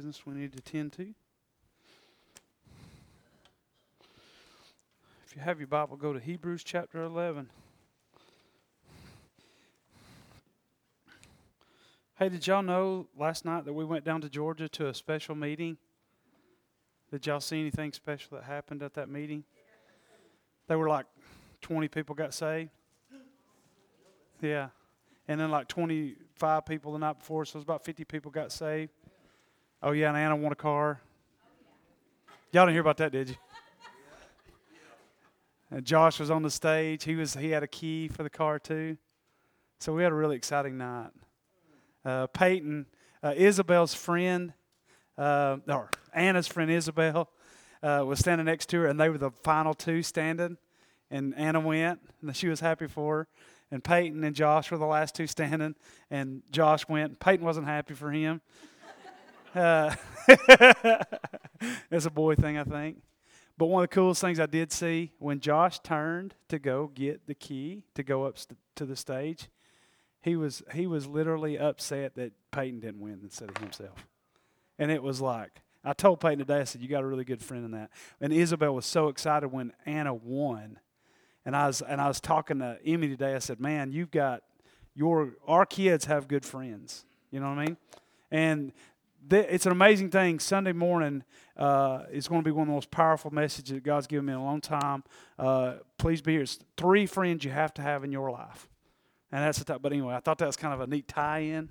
business we need to tend to. If you have your Bible, go to Hebrews chapter 11. Hey, did y'all know last night that we went down to Georgia to a special meeting? Did y'all see anything special that happened at that meeting? They were like 20 people got saved. Yeah. And then like 25 people the night before, so it was about 50 people got saved. Oh, yeah, and Anna won a car. Y'all didn't hear about that, did you? And Josh was on the stage. He had a key for the car, too. So we had a really exciting night. Peyton, Isabel's friend, or Anna's friend Isabel, was standing next to her, and they were the final two standing. And Anna went, and she was happy for her. And Peyton and Josh were the last two standing, and Josh went. Peyton wasn't happy for him. It's a boy thing, I think. But one of the coolest things I did see, when Josh turned to go get the key to go up to the stage, he was literally upset that Peyton didn't win instead of himself. And it was like, I told Peyton today, I said, you got a really good friend in that. And Isabel was so excited when Anna won. And I was talking to Emmy today. I said, man, our kids have good friends. You know what I mean? And it's an amazing thing. Sunday morning is going to be one of the most powerful messages that God's given me in a long time. Please be here. It's 3 friends you have to have in your life. And that's the type. But anyway, I thought that was kind of a neat tie-in.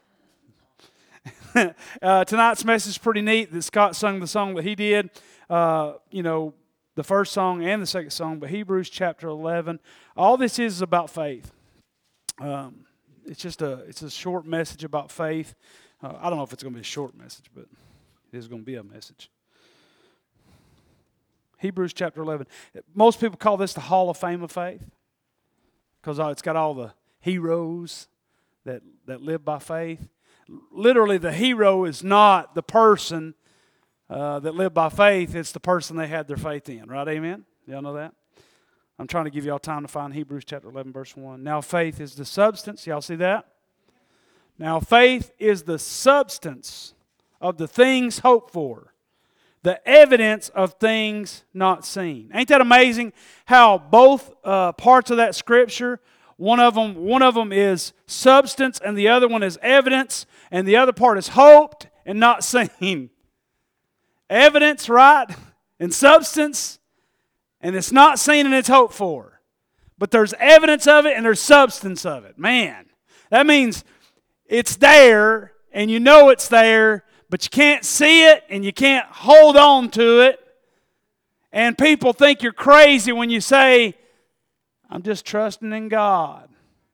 Tonight's message is pretty neat. That Scott sung the song that he did. The first song and the second song, but Hebrews chapter 11. All this is about faith. It's a short message about faith. I don't know if it's going to be a short message, but it is going to be a message. Hebrews chapter 11. Most people call this the Hall of Fame of Faith because it's got all the heroes that live by faith. Literally, the hero is not the person that lived by faith. It's the person they had their faith in, right? Amen? Y'all know that? I'm trying to give y'all time to find Hebrews chapter 11, verse 1. Now faith is the substance. Y'all see that? Now faith is the substance of the things hoped for, the evidence of things not seen. Ain't that amazing how both parts of that scripture, one of them is substance and the other one is evidence, and the other part is hoped and not seen. Evidence, right? And substance, and it's not seen and it's hoped for. But there's evidence of it and there's substance of it. Man, that means it's there and you know it's there, but you can't see it and you can't hold on to it. And people think you're crazy when you say, I'm just trusting in God.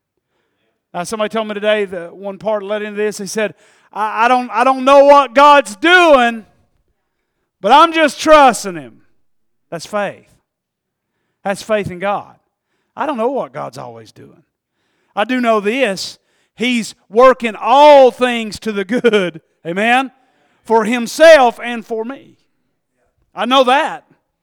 Somebody told me today, the one part led into this, he said, I don't know what God's doing, but I'm just trusting Him. That's faith. That's faith in God. I don't know what God's always doing. I do know this. He's working all things to the good, amen, for Himself and for me. I know that.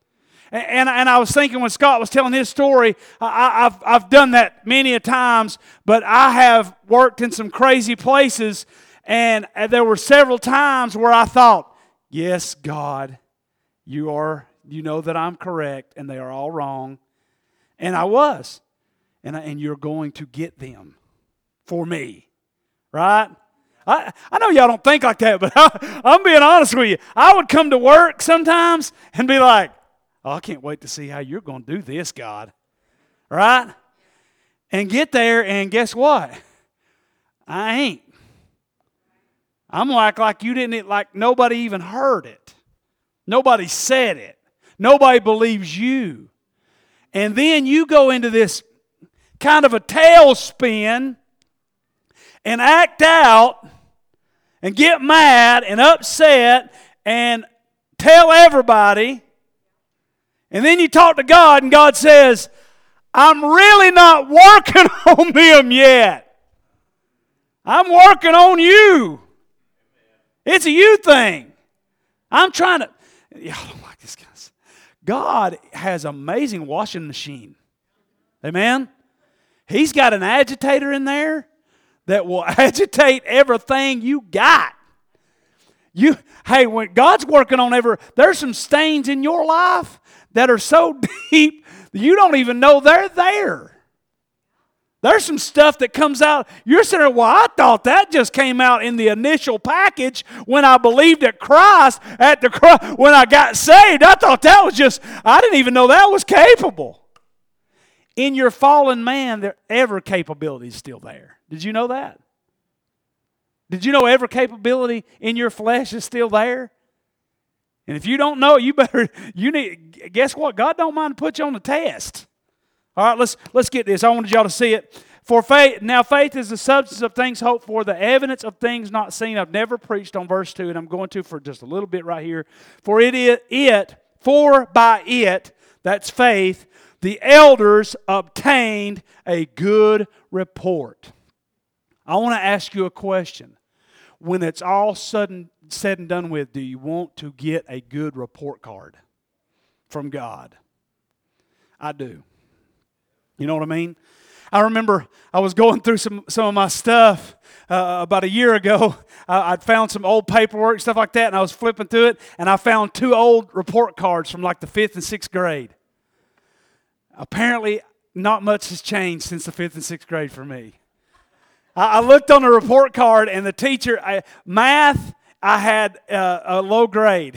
And I was thinking when Scott was telling his story, I've done that many a times, but I have worked in some crazy places, and there were several times where I thought, yes, God, you know that I'm correct, and they are all wrong. And I was. And you're going to get them for me. Right? I know y'all don't think like that, but I'm being honest with you. I would come to work sometimes and be like, oh, I can't wait to see how you're going to do this, God. Right? And get there, and guess what? I ain't. I'm like you didn't, like nobody even heard it. Nobody said it. Nobody believes you. And then you go into this kind of a tailspin and act out and get mad and upset and tell everybody. And then you talk to God and God says, I'm really not working on them yet. I'm working on you. It's a you thing. I'm trying to... Y'all don't like this, guys. God has an amazing washing machine. Amen? He's got an agitator in there that will agitate everything you got. Hey, when God's working on there's some stains in your life that are so deep you don't even know they're there. There's some stuff that comes out. You're sitting there, well, I thought that just came out in the initial package when I believed at Christ at the cross. When I got saved, I thought that was I didn't even know that was capable. In your fallen man, every capability is still there. Did you know that? Did you know every capability in your flesh is still there? And if you don't know, guess what? God don't mind to put you on the test. All right, let's get this. I wanted y'all to see it. For faith is the substance of things hoped for, the evidence of things not seen. I've never preached on verse 2, and I'm going to for just a little bit right here. For by it, that's faith, the elders obtained a good report. I want to ask you a question. When it's all said and done with, do you want to get a good report card from God? I do. You know what I mean? I remember I was going through some of my stuff about a year ago. I'd found some old paperwork, stuff like that, and I was flipping through it, and I found 2 old report cards from like the 5th and 6th grade. Apparently, not much has changed since the 5th and 6th grade for me. I looked on the report card, and the teacher, math, I had a low grade.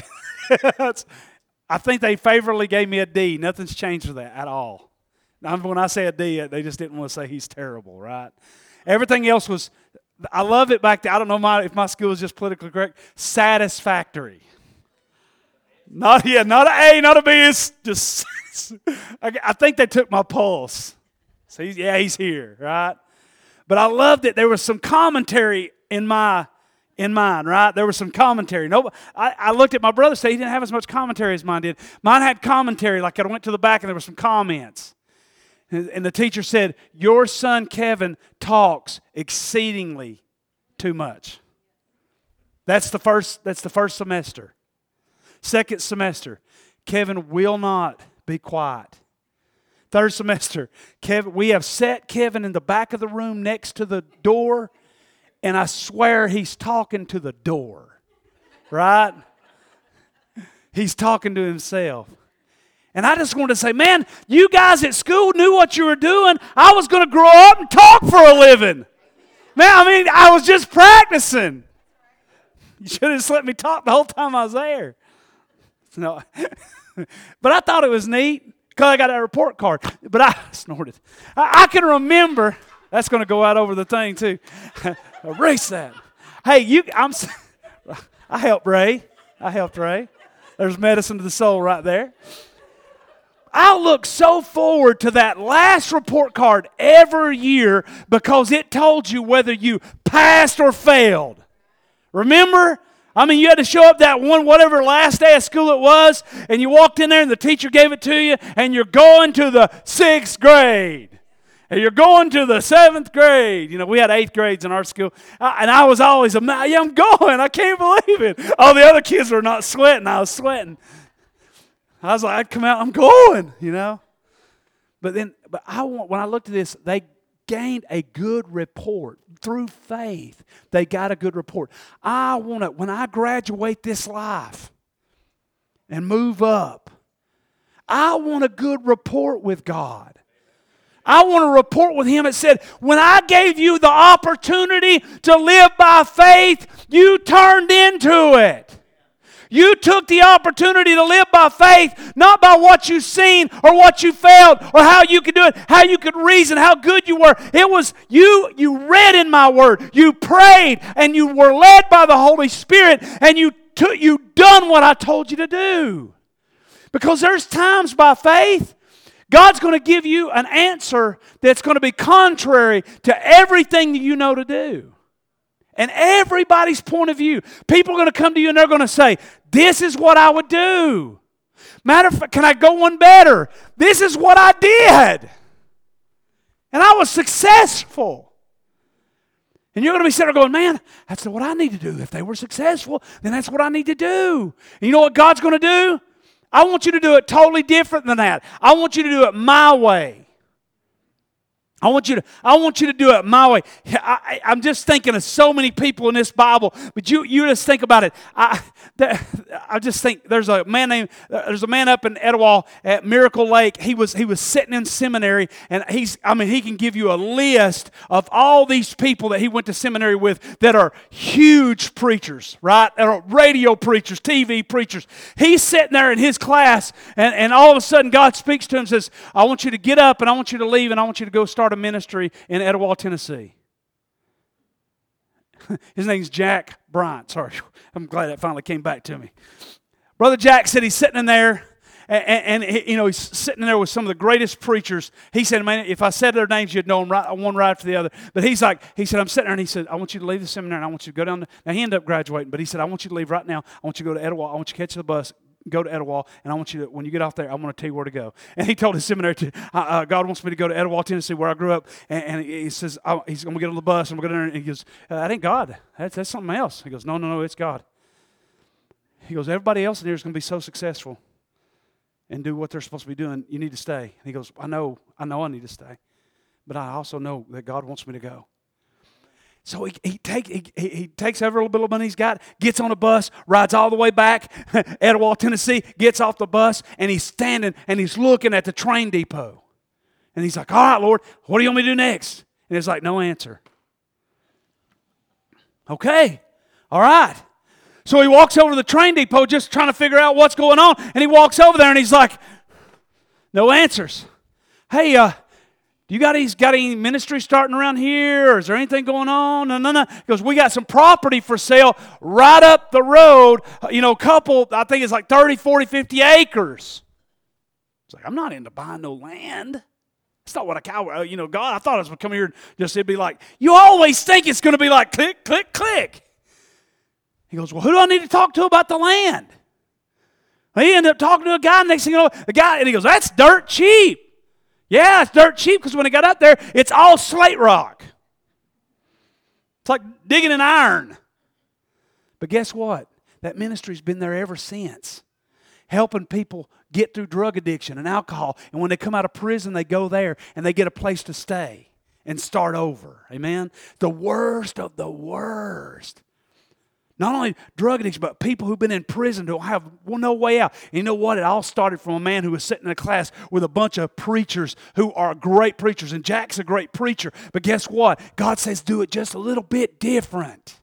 I think they favorably gave me a D. Nothing's changed with that at all. When I say a D, they just didn't want to say he's terrible, right? Everything else was, I love it back there. I don't know if my school is just politically correct. Satisfactory. Not an A, not a B. It's just, I think they took my pulse. So he's here, right? But I loved it. There was some commentary in mine, right? There was some commentary. I looked at my brother, said he didn't have as much commentary as mine did. Mine had commentary, like I went to the back and there were some comments. And the teacher said, your son Kevin talks exceedingly too much. That's the first semester. Second semester, Kevin will not be quiet. Third semester, we have set Kevin in the back of the room next to the door, and I swear he's talking to the door, right? He's talking to himself. And I just wanted to say, man, you guys at school knew what you were doing. I was going to grow up and talk for a living. Man, I was just practicing. You should have just let me talk the whole time I was there. No. But I thought it was neat because I got a report card. But I snorted. I can remember. That's going to go out over the thing too. Erase that. Hey, I helped Ray. There's medicine to the soul right there. I look so forward to that last report card every year because it told you whether you passed or failed. Remember? You had to show up that whatever last day of school it was, and you walked in there and the teacher gave it to you, and you're going to the 6th grade. And you're going to the 7th grade. We had 8th grades in our school. And I was always, I'm going. I can't believe it. All the other kids were not sweating. I was sweating. I was like, I'd come out, I'm going, But when I looked at this, they gained a good report. Through faith, they got a good report. When I graduate this life and move up, I want a good report with God. I want a report with Him that said, when I gave you the opportunity to live by faith, you turned into it. You took the opportunity to live by faith, not by what you've seen or what you failed or how you could do it, how you could reason, how good you were. It was you read in my word, you prayed, and you were led by the Holy Spirit, and you done what I told you to do. Because there's times by faith, God's going to give you an answer that's going to be contrary to everything that you know to do. And everybody's point of view. People are going to come to you and they're going to say, this is what I would do. Matter of fact, can I go one better? This is what I did. And I was successful. And you're going to be sitting there going, man, that's what I need to do. If they were successful, then that's what I need to do. And you know what God's going to do? I want you to do it totally different than that. I want you to do it my way. I want you to do it my way. I'm just thinking of so many people in this Bible, but you just think about it. I just think there's a man up in Etowah at Miracle Lake. He was sitting in seminary, and he can give you a list of all these people that he went to seminary with that are huge preachers, right? That are radio preachers, TV preachers. He's sitting there in his class, and all of a sudden God speaks to him and says, I want you to get up, and I want you to leave, and I want you to go start a ministry in Etowah, Tennessee. His name's Jack Bryant. Sorry, I'm glad that finally came back to me. Brother Jack said he's sitting in there, and he's sitting in there with some of the greatest preachers. He said, man, if I said their names, you'd know them one right after the other. But he said, I'm sitting there, and he said, I want you to leave the seminary, and I want you to go down. Now, he ended up graduating, but he said, I want you to leave right now. I want you to go to Etowah. I want you to catch the bus, go to Etowah, and I want you to, when you get off there, I want to tell you where to go. And he told his seminary, God wants me to go to Etowah, Tennessee, where I grew up. And he says, he's going to get on the bus, and we're going to, and he goes, that ain't God. That's something else. He goes, no, it's God. He goes, everybody else in here is going to be so successful and do what they're supposed to be doing. You need to stay. And he goes, I know I need to stay, but I also know that God wants me to go. So he takes every little bit of money he's got, gets on a bus, rides all the way back, Etowah, Tennessee, gets off the bus, and he's standing and he's looking at the train depot. And he's like, all right, Lord, what do you want me to do next? And it's like, no answer. Okay, all right. So he walks over to the train depot just trying to figure out what's going on. And he walks over there and he's like, no answers. Hey, do you got any ministry starting around here? Or is there anything going on? No. He goes, we got some property for sale right up the road. Couple, I think it's like 30, 40, 50 acres. It's like, I'm not into buying no land. That's not what God, I thought I was going to come here and it'd be like, you always think it's going to be like click, click, click. He goes, well, who do I need to talk to about the land? Well, he ended up talking to a guy. Next thing you know, and he goes, that's dirt cheap. Yeah, it's dirt cheap because when he got up there, it's all slate rock. It's like digging in iron. But guess what? That ministry's been there ever since, helping people get through drug addiction and alcohol. And when they come out of prison, they go there and they get a place to stay and start over. Amen? The worst of the worst. Not only drug addicts, but people who've been in prison don't have no way out. And you know what? It all started from a man who was sitting in a class with a bunch of preachers who are great preachers. And Jack's a great preacher. But guess what? God says do it just a little bit different.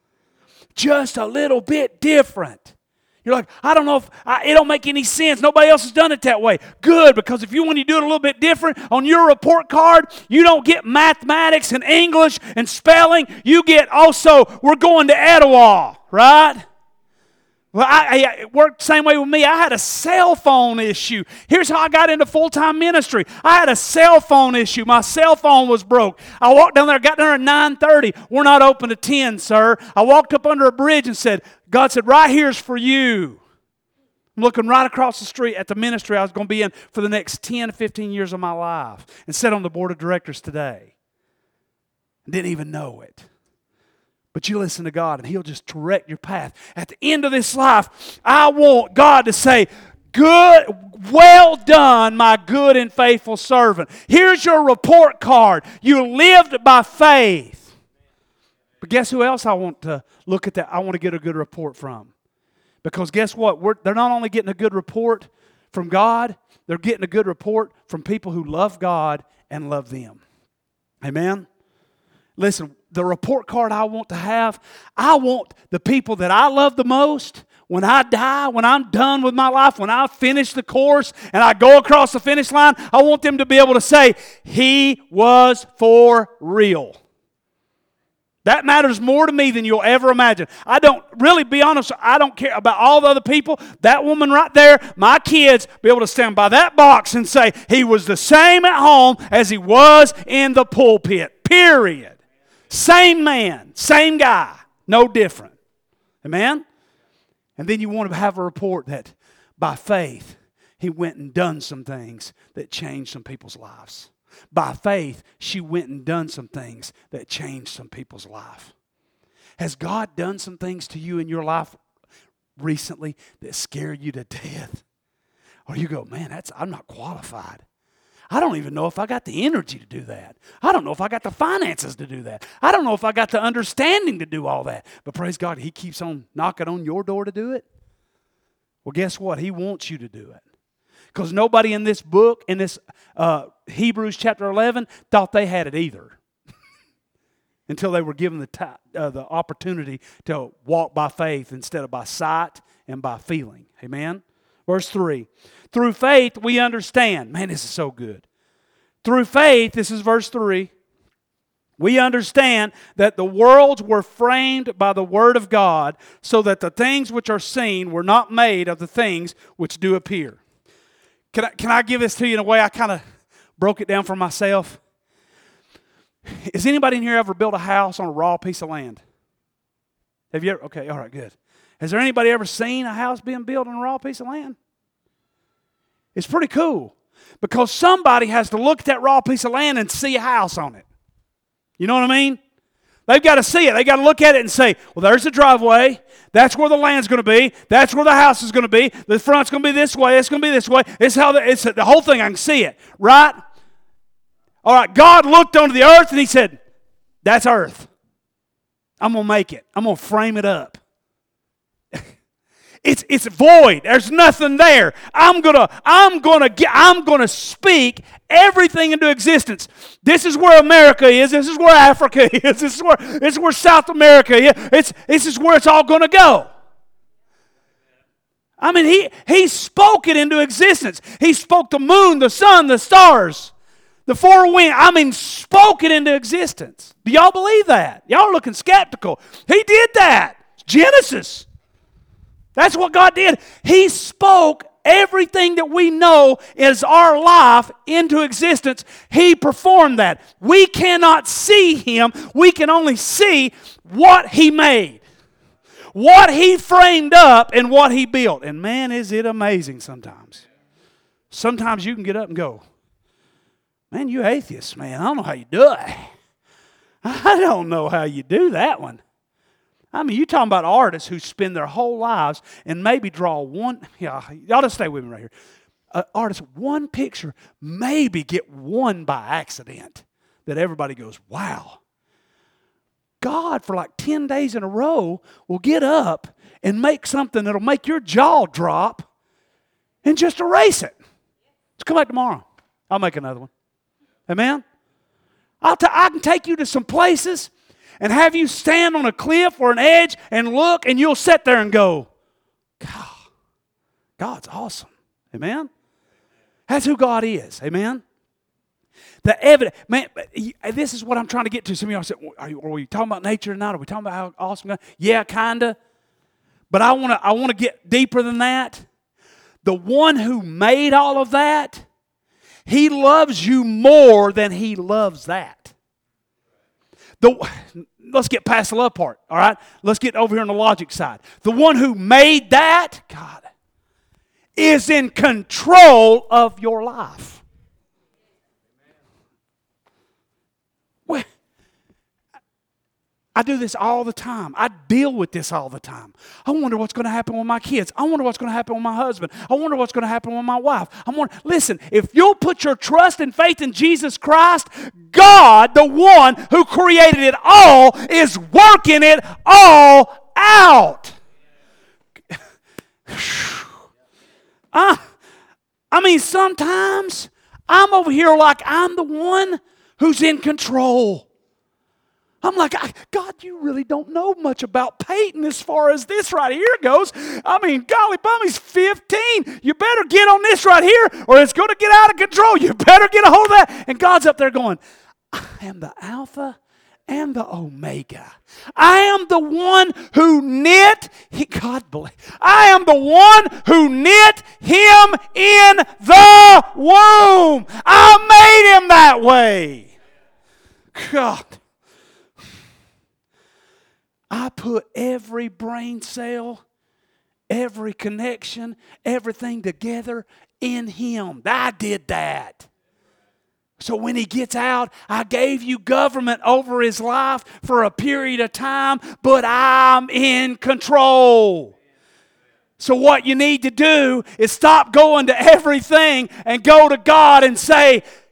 Just a little bit different. You're like, I don't know if it don't make any sense. Nobody else has done it that way. Good, because when you do it a little bit different on your report card, you don't get mathematics and English and spelling. You get also, we're going to Etowah, right? Well, it worked the same way with me. I had a cell phone issue. Here's how I got into full-time ministry. I had a cell phone issue. My cell phone was broke. I walked down there, got there at 9:30. We're not open to 10, sir. I walked up under a bridge and said, God said, right here's for you. I'm looking right across the street at the ministry I was going to be in for the next 10 to 15 years of my life and sit on the board of directors today. Didn't even know it. But you listen to God and He'll just direct your path. At the end of this life, I want God to say, good, well done, my good and faithful servant. Here's your report card. You lived by faith. But guess who else I want to look at that? I want to get a good report from. Because guess what? They're not only getting a good report from God, they're getting a good report from people who love God and love them. Amen? Listen, the report card I want to have, I want the people that I love the most, when I die, when I'm done with my life, when I finish the course and I go across the finish line, I want them to be able to say, He was for real. That matters more to me than you'll ever imagine. I don't, really be honest, I don't care about all the other people. That woman right there, my kids, be able to stand by that box and say, he was the same at home as he was in the pulpit, period. Same man, same guy, no different. Amen? And then you want to have a report that by faith, he went and done some things that changed some people's lives. By faith, she went and done some things that changed some people's life. Has God done some things to you in your life recently that scared you to death? Or you go, man, I'm not qualified. I don't even know if I got the energy to do that. I don't know if I got the finances to do that. I don't know if I got the understanding to do all that. But praise God, He keeps on knocking on your door to do it. Well, guess what? He wants you to do it. Because nobody in this book, in this Hebrews chapter 11, thought they had it either. Until they were given the opportunity to walk by faith instead of by sight and by feeling. Amen? Verse 3. Through faith we understand. Man, this is so good. Through faith, this is verse 3. We understand that the worlds were framed by the Word of God, so that the things which are seen were not made of the things which do appear. Can I give this to you in a way I kind of broke it down for myself? Has anybody in here ever built a house on a raw piece of land? Have you ever? Okay, all right, good. Has there anybody ever seen a house being built on a raw piece of land? It's pretty cool because somebody has to look at that raw piece of land and see a house on it. You know what I mean? They've got to see it. They've got to look at it and say, well, there's the driveway. That's where the land's going to be. That's where the house is going to be. The front's going to be this way. It's going to be this way. It's how it's the whole thing. I can see it, right? All right, God looked onto the earth and He said, that's earth. I'm going to make it. I'm going to frame it up. It's void. There's nothing there. I'm gonna speak everything into existence. This is where America is. This is where Africa is. This is where South America is. This is where it's all gonna go. I mean, he spoke it into existence. He spoke the moon, the sun, the stars, the four winds. I mean, spoke it into existence. Do y'all believe that? Y'all are looking skeptical. He did that. Genesis. That's what God did. He spoke everything that we know is our life into existence. He performed that. We cannot see Him. We can only see what He made, what He framed up, and what He built. And man, is it amazing sometimes. Sometimes you can get up and go, man, you atheists, man. I don't know how you do it. I don't know how you do that one. I mean, you're talking about artists who spend their whole lives and maybe draw one, y'all just stay with me right here. Artists, one picture, maybe get one by accident that everybody goes, wow. God, for like 10 days in a row, will get up and make something that'll make your jaw drop and just erase it. Let's come back tomorrow. I'll make another one. Amen? I can take you to some places and have you stand on a cliff or an edge and look, and you'll sit there and go, God, God's awesome. Amen? That's who God is. Amen? The evidence, man, this is what I'm trying to get to. Some of y'all said, are we talking about nature tonight? Are we talking about how awesome God is? Yeah, kind of. But I want to get deeper than that. The one who made all of that, He loves you more than He loves that. Let's get past the love part, all right? Let's get over here on the logic side. The one who made that, God, is in control of your life. Well, I do this all the time. I deal with this all the time. I wonder what's going to happen with my kids. I wonder what's going to happen with my husband. I wonder what's going to happen with my wife. Listen, if you'll put your trust and faith in Jesus Christ, God, the one who created it all, is working it all out. I mean, sometimes I'm over here like I'm the one who's in control. I'm like, God, you really don't know much about Peyton as far as this right here goes. I mean, golly bum, he's 15. You better get on this right here or it's going to get out of control. You better get a hold of that. And God's up there going, I am the Alpha and the Omega. I am the one who knit, I am the one who knit him in the womb. I made him that way. God. I put every brain cell, every connection, everything together in Him. I did that. So when He gets out, I gave you government over His life for a period of time, but I'm in control. So what you need to do is stop going to everything and go to God and say,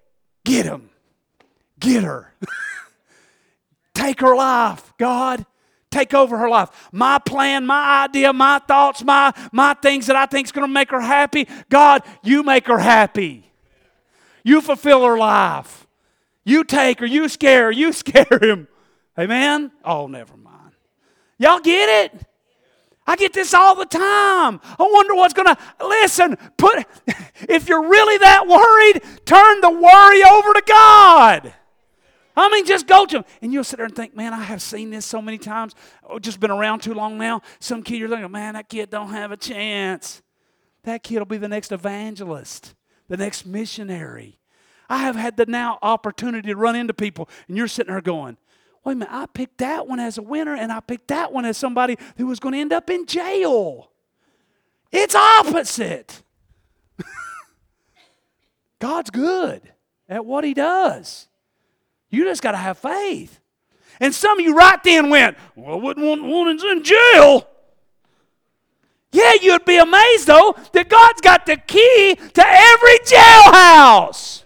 Get him. Get her. Take her life, God. Take over her life. My plan, my idea, my thoughts, my things that I think is going to make her happy. God, you make her happy. You fulfill her life. You take her, you scare him. Amen? Oh, never mind. Y'all get it? I get this all the time. I wonder what's going to... Listen, if you're really that worried, turn the worry over to God. I mean, just go to him. And you'll sit there and think, man, I have seen this so many times. Oh, just been around too long now. Some kid, you're thinking, man, that kid don't have a chance. That kid will be the next evangelist, the next missionary. I have had the now opportunity to run into people, and you're sitting there going, wait a minute, I picked that one as a winner, and I picked that one as somebody who was going to end up in jail. It's opposite. God's good at what he does. You just got to have faith. And some of you right then went, well, I wouldn't want one that's in jail. Yeah, you'd be amazed, though, that God's got the key to every jailhouse.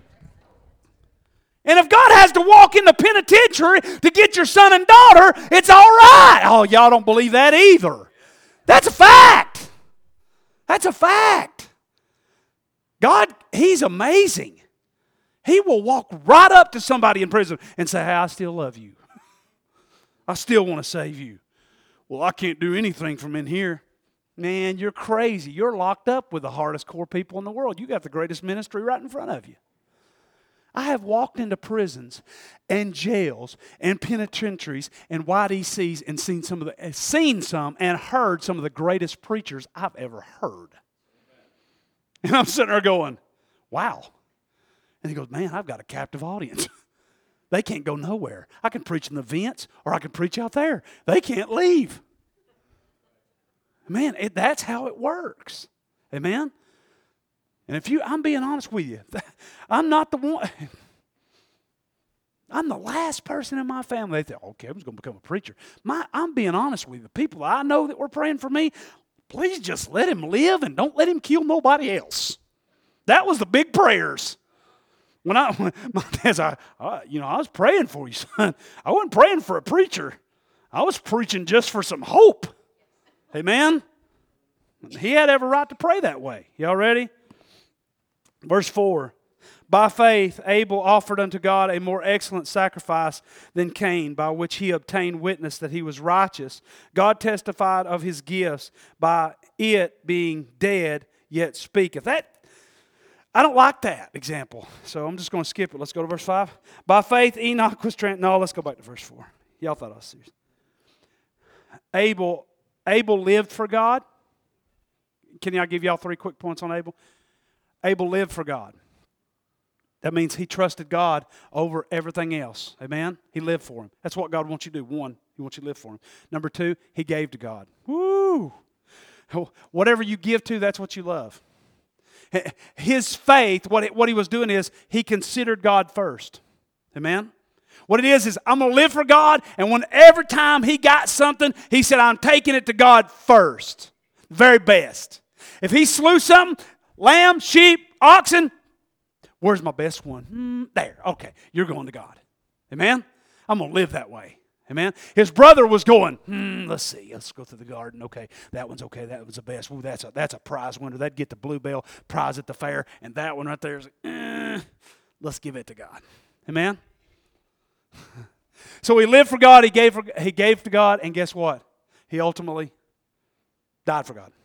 And if God has to walk in the penitentiary to get your son and daughter, it's all right. Oh, y'all don't believe that either. That's a fact. That's a fact. God, he's amazing. He will walk right up to somebody in prison and say, hey, I still love you. I still want to save you. Well, I can't do anything from in here. Man, you're crazy. You're locked up with the hardest core people in the world. You got the greatest ministry right in front of you. I have walked into prisons and jails and penitentiaries and YDCs and seen some and heard some of the greatest preachers I've ever heard. And I'm sitting there going, wow. And he goes, man, I've got a captive audience. They can't go nowhere. I can preach in the vents or I can preach out there. They can't leave. Man, that's how it works. Amen? And I'm being honest with you, I'm not the one. I'm the last person in my family. They think, oh, Kevin's going to become a preacher. I'm being honest with you. The people I know that were praying for me, please just let him live and don't let him kill nobody else. That was the big prayers. My dad said, I was praying for you, son. I wasn't praying for a preacher. I was preaching just for some hope. Amen? He had every right to pray that way. Y'all ready? Verse 4. By faith, Abel offered unto God a more excellent sacrifice than Cain, by which he obtained witness that he was righteous. God testified of his gifts, by it being dead, yet speaketh. I don't like that example, so I'm just going to skip it. Let's go to verse 5. By faith, Enoch was No, let's go back to verse 4. Y'all thought I was serious. Abel lived for God. Can I give y'all 3 quick points on Abel? Abel lived for God. That means he trusted God over everything else. Amen? He lived for him. That's what God wants you to do. 1, he wants you to live for him. Number 2, he gave to God. Woo! Whatever you give to, that's what you love. His faith, what he was doing is he considered God first. Amen? What it is I'm going to live for God, and every time he got something, he said, I'm taking it to God first. Very best. If he slew something, lamb, sheep, oxen, where's my best one? There. Okay. You're going to God. Amen? I'm going to live that way. Amen? His brother was going, let's see. Let's go through the garden. Okay. That one's okay. That one's the best. Ooh, that's a prize winner. That'd get the bluebell prize at the fair. And that one right there is, let's give it to God. Amen? So he lived for God. He gave to God. And guess what? He ultimately died for God.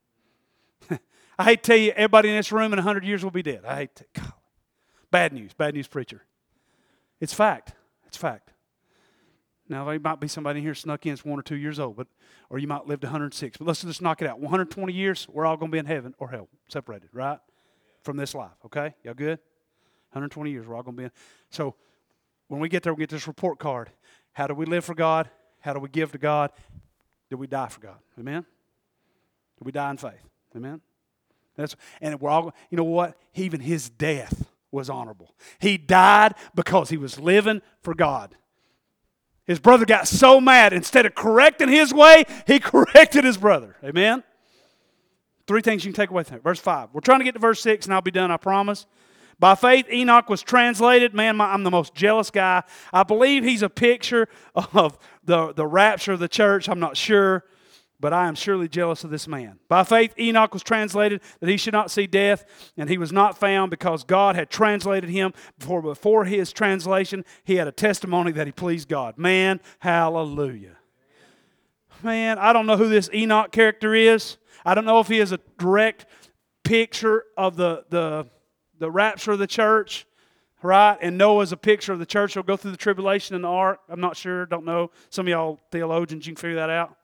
I hate to tell you, everybody in this room in 100 years will be dead. I hate to. God. Bad news preacher. It's fact. It's fact. Now, there might be somebody in here snuck in that's 1 or 2 years old, or you might live to 106. But let's just knock it out. 120 years, we're all going to be in heaven or hell, separated, right? From this life, okay? Y'all good? 120 years, we're all going to be in. So when we get there, we get this report card. How do we live for God? How do we give to God? Did we die for God? Amen? Did we die in faith? Amen? And we're all, you know what? Even his death was honorable. He died because he was living for God. His brother got so mad, instead of correcting his way, he corrected his brother. Amen? 3 things you can take away from it. Verse 5. We're trying to get to verse 6, and I'll be done, I promise. By faith, Enoch was translated. Man, I'm the most jealous guy. I believe he's a picture of the rapture of the church. I'm not sure, but I am surely jealous of this man. By faith, Enoch was translated that he should not see death, and he was not found because God had translated him. Before his translation, he had a testimony that he pleased God. Man, hallelujah. Man, I don't know who this Enoch character is. I don't know if he is a direct picture of the rapture of the church, right? And Noah's a picture of the church. He'll go through the tribulation in the ark. I'm not sure, don't know. Some of y'all theologians, you can figure that out.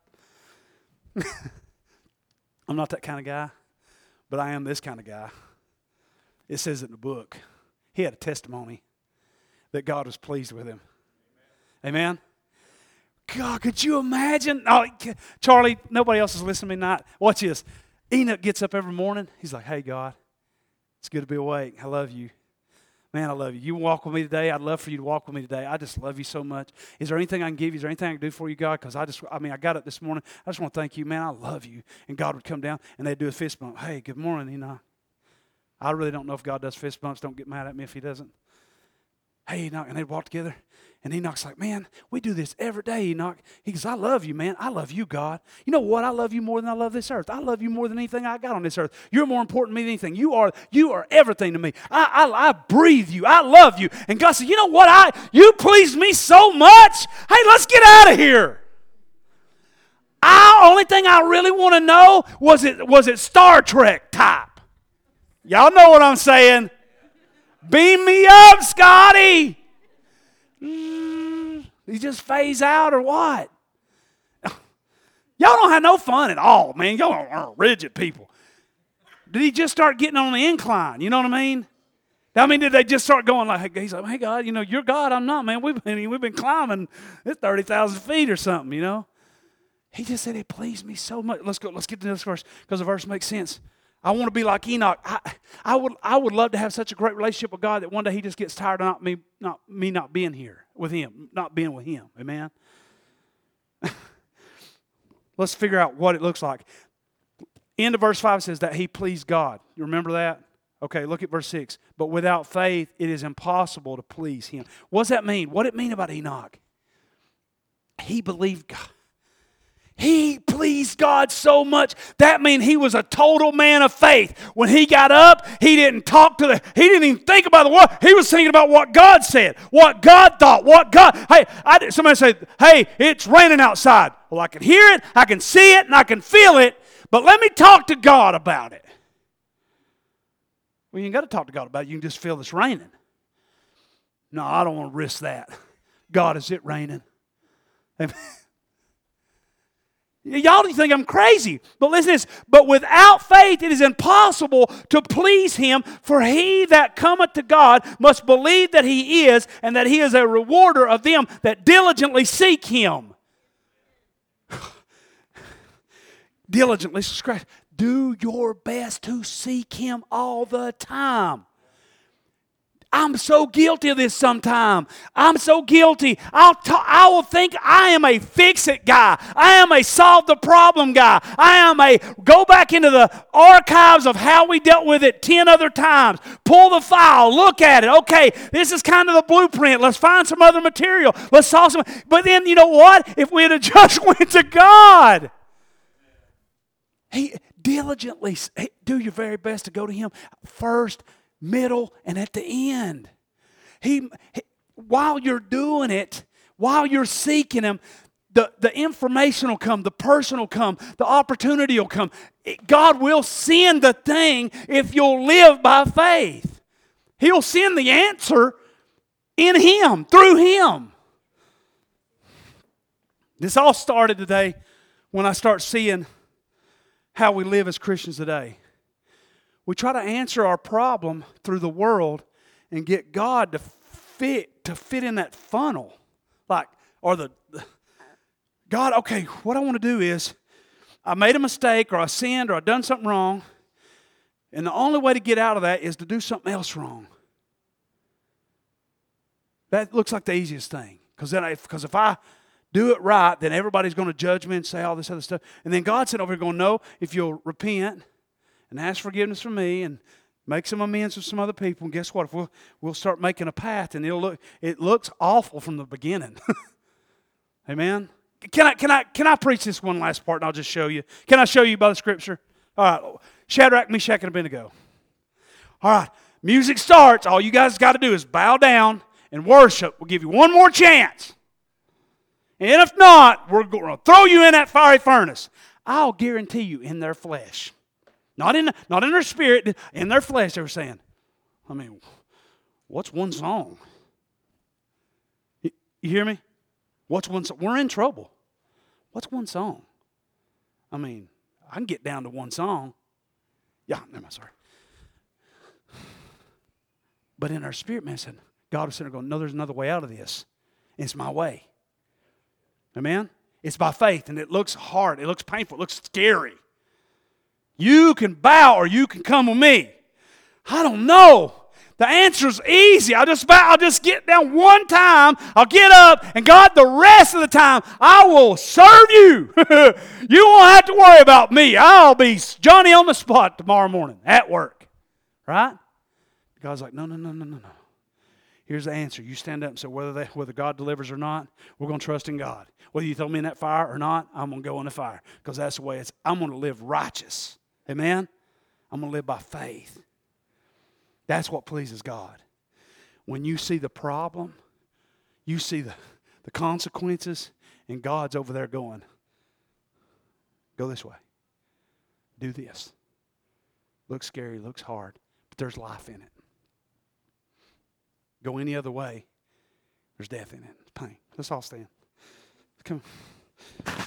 I'm not that kind of guy, but I am this kind of guy. It says it in the book. He had a testimony that God was pleased with him. Amen? God, could you imagine? Oh, Charlie, nobody else is listening to me tonight. Watch this. Enoch gets up every morning. He's like, hey, God, it's good to be awake. I love you. Man, I love you. You walk with me today. I'd love for you to walk with me today. I just love you so much. Is there anything I can give you? Is there anything I can do for you, God? Because I got up this morning. I just want to thank you. Man, I love you. And God would come down and they'd do a fist bump. Hey, good morning, Enoch. I really don't know if God does fist bumps. Don't get mad at me if he doesn't. Hey, Enoch. And they'd walk together. And Enoch's like, man, we do this every day, Enoch. He goes, I love you, man. I love you, God. You know what? I love you more than I love this earth. I love you more than anything I got on this earth. You're more important to me than anything. You are everything to me. I breathe you. I love you. And God said, you know what? You please me so much. Hey, let's get out of here. Only thing I really want to know was it Star Trek type. Y'all know what I'm saying. Beam me up, Scotty. He just phase out or what? Y'all don't have no fun at all, man. Y'all are rigid people. Did he just start getting on the incline? You know what I mean? Did they just start going like, he's like, hey, God, you're God, I'm not, man. We've been climbing it's 30,000 feet or something, you know? He just said, it pleased me so much. Let's get to this verse because the verse makes sense. I want to be like Enoch. I would love to have such a great relationship with God that one day he just gets tired of not being here with him, not being with him. Amen? Let's figure out what it looks like. End of verse 5 says that he pleased God. You remember that? Okay, look at verse 6. But without faith, it is impossible to please him. What does that mean? What did it mean about Enoch? He believed God. He pleased God so much. That means he was a total man of faith. When he got up, he didn't even think about the word. He was thinking about what God said, what God thought, somebody said, hey, it's raining outside. Well, I can hear it, I can see it, and I can feel it, but let me talk to God about it. Well, you ain't got to talk to God about it. You can just feel it's raining. No, I don't want to risk that. God, is it raining? Amen. Y'all think I'm crazy. But listen to this. But without faith it is impossible to please him. For he that cometh to God must believe that he is, and that he is a rewarder of them that diligently seek him. Diligently, do your best to seek him all the time. I'm so guilty of this sometimes. I'm so guilty. I will think I am a fix-it guy. I am a solve-the-problem guy. I am a go back into the archives of how we dealt with it 10 other times. Pull the file. Look at it. Okay, this is kind of the blueprint. Let's find some other material. Let's solve some. But then, you know what? If we had just went to God, diligently do your very best to go to him first, middle, and at the end. While you're doing it, while you're seeking him, the information will come, the person will come, the opportunity will come. God will send the thing if you'll live by faith. He'll send the answer in him, through him. This all started today when I start seeing how we live as Christians today. We try to answer our problem through the world and get God to fit in that funnel. God, okay, what I want to do is I made a mistake or I sinned or I done something wrong, and the only way to get out of that is to do something else wrong. That looks like the easiest thing. Because if I do it right, then everybody's going to judge me and say all this other stuff. And then God said over here going, no, if you'll repent and ask forgiveness from me and Make some amends with some other people, and guess what? If we'll start making a path, and it looks awful from the beginning. Amen. Can I preach this one last part, and I'll just show you? Can I show you by the Scripture? All right, Shadrach, Meshach, and Abednego. All right, music starts. All you guys got to do is bow down and worship. We'll give you one more chance. And if not, we're going to throw you in that fiery furnace. I'll guarantee you, in their flesh. Not in their spirit, in their flesh, they were saying, I mean, what's one song? You hear me? What's one song? We're in trouble. What's one song? I mean, I can get down to one song. Yeah, I'm sorry. But in our spirit, man, said, God was sitting there going, no, there's another way out of this. It's my way. Amen? It's by faith, and it looks hard. It looks painful. It looks scary. You can bow or you can come with me. I don't know. The answer's easy. I'll just get down one time. I'll get up, and God, the rest of the time, I will serve you. You won't have to worry about me. I'll be Johnny on the spot tomorrow morning at work. Right? God's like, no. Here's the answer. You stand up and say, whether God delivers or not, we're going to trust in God. Whether you throw me in that fire or not, I'm going to go in the fire. Because that's the way I'm going to live righteous. Amen? I'm going to live by faith. That's what pleases God. When you see the problem, you see the consequences, and God's over there going, go this way. Do this. Looks scary, looks hard, but there's life in it. Go any other way, there's death in it. It's pain. Let's all stand. Come on.